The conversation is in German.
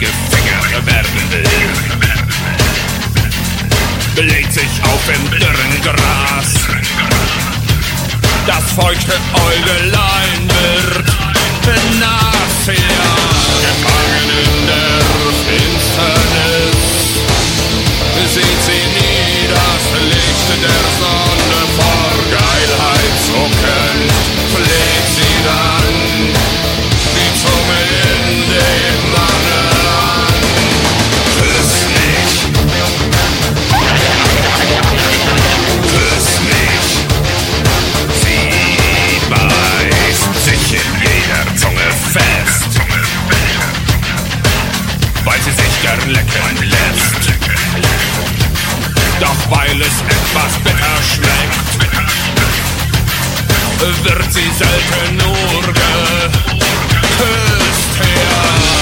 Finger werden will. Legt sich auf im dürren Gras, das feuchte Äugelein wird nass, ja, gefangen in der Finsternis. Sieht sie nie das Licht der Sonne vor Geilheit zuckend, pflegt sie dann die Zunge in den Mannen an. Küss mich, küss mich, sie beißt sich in jeder Zunge fest, weil sie sich gern lecken lässt. Doch weil es etwas bitter schmeckt, wird sie selten nur geküsst, ja.